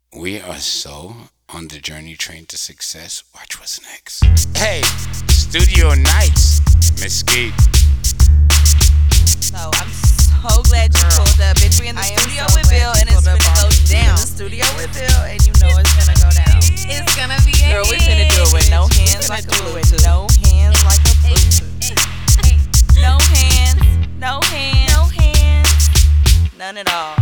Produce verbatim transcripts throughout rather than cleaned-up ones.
We are so on the journey train to success. Watch what's next. Hey, studio nights, Mesquite. So I'm so glad you Girl, pulled up. Bitch, we in the I am studio so with glad Bill you and it's pulled up finna on go me. down. In the studio with Bill, and you know it's gonna go down. It's gonna be a Girl, we finna do it with no hit. hands We like a finna do it with Bluetooth. no hands like a Bluetooth. No hands, no hands, no hands, none at all.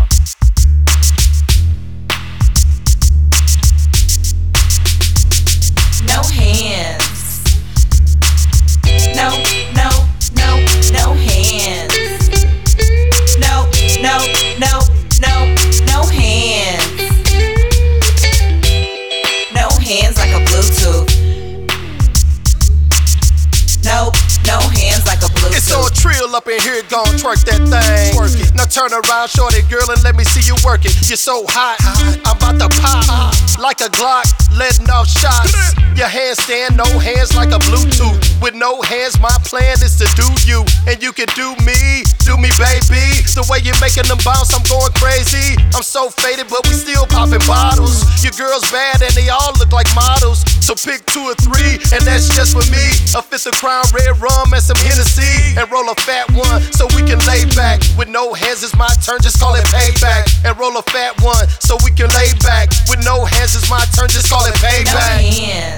No hands. No, no, no, no hands. No, no, no, no, no hands. No hands like a Bluetooth. No, no hands like a Bluetooth. It's all trill up in here, gon' twerk that thing. Twerk it. Now turn around, shorty girl, and let me see you work it. You're so hot, I'm about to pop like a Glock, letting off shots. Your handstand, no hands like a Bluetooth. With no hands, my plan is to do you, and you can do me, do me, baby. The way you're making them bounce, I'm going crazy. I'm so faded, but we still popping bottles. Your girl's bad, and they all look like models. So pick two or three, and that's just for me. A fifth of Crown Red Rum and some Hennessy, and roll a fat one so we can lay back. With no hands, it's my turn, just call it payback. And roll a fat one so we can lay back. With no hands, it's my turn, just call it payback. No hands.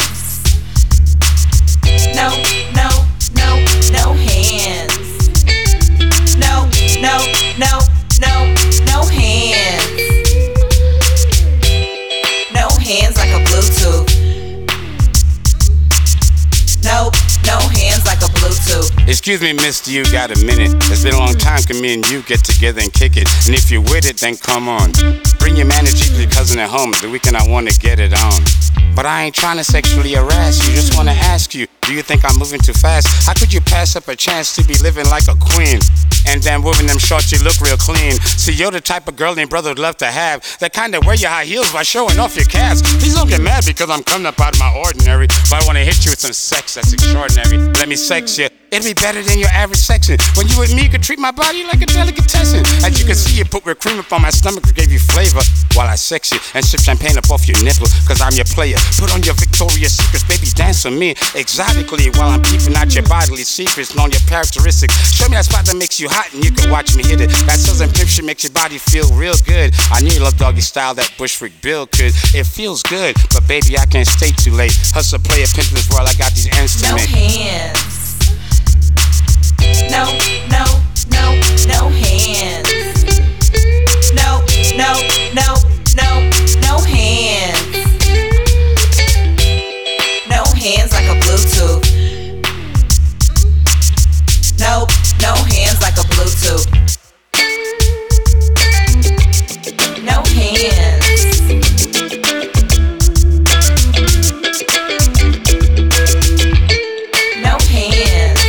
No, no, no, no hands. No, no, no, no, no hands. No hands like a Bluetooth. No, no hands like a Bluetooth. Excuse me, mister, you got a minute? It's been a long time, can me and you get together and kick it? And if you're with it, then come on. Bring your manager to your cousin at home. The weekend I wanna get it on. But I ain't trying to sexually harass you, just wanna ask you, do you think I'm moving too fast? How could you pass up a chance to be living like a queen? And then moving them shorts, you look real clean. See, you're the type of girl your brother would love to have. That kind of wear your high heels while showing off your calves. Please don't get mad because I'm coming up out of my ordinary. But I wanna hit you with some sex that's extraordinary. Let me sex you. It'll be better than your average section. When you with me, you can treat my body like a delicatessen. As you can see, you put whipped cream up on my stomach to give you flavor while I sex you and sip champagne up off your nipple, cause I'm your player. Put on your Victoria's Secrets, baby, dance with me exotically while I'm peeping out your bodily secrets and on your characteristics. Show me that spot that makes you hot and you can watch me hit it. That Southern pimp shit makes your body feel real good. I knew you love doggy style, that Bushwick Bill could. It feels good, but baby, I can't stay too late. Hustle, play a pimp in this world, I got these ends to No make. hands. No, no, no, no hands. No, no, no, no, no hands. No hands like a Bluetooth. No, no hands like a Bluetooth. No hands. No hands.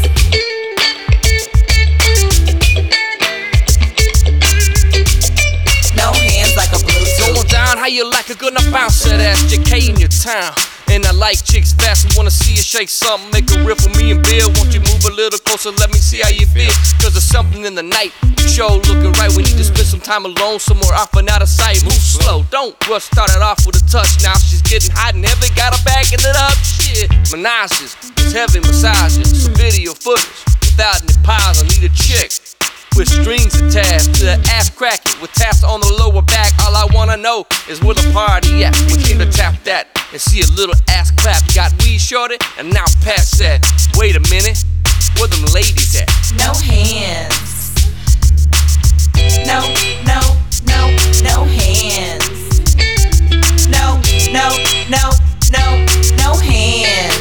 No hands like a Bluetooth. Going down, how you like a good enough bounce that ass J K in your town. And I like chicks fast, we wanna see you shake something. Make a reel for me and Bill. Won't you move a little closer, let me see how you feel. Cause there's something in the night, you sure looking right. We need to spend some time alone, somewhere off and out of sight. Move slow, don't rush, start it off with a touch. Now she's getting hot and heavy, got her backing it up. Shit, menages, it's heavy massages. Some video footage, without any piles, I need a chick with strings attached to the ass cracking, with taps on the lower back. All I wanna know is where the party at. We came to tap that and see a little ass clap. Got weed shorty and now pass that. Wait a minute, where them ladies at? No hands. No, no, no, no hands. No, no, no, no, no hands.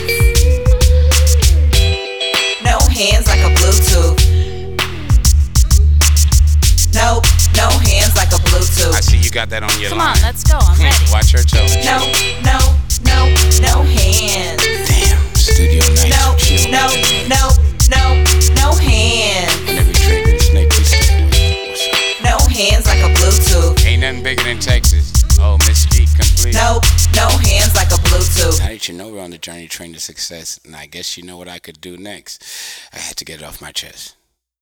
No hands like a Bluetooth. No, no hands like a Bluetooth. I see you got that on your Come line. on, let's go. I'm ready. Watch her toes. No, no, no, no hands. Damn, studio nights. No, chill no, with no, no, no hands. Whenever you trading snake, we stay away. What's up? No hands like a Bluetooth. Ain't nothing bigger than Texas. Oh, Mesquite complete. No, no hands like a Bluetooth. Now that you know we're on the journey train to success, and I guess you know what I could do next. I had to get it off my chest.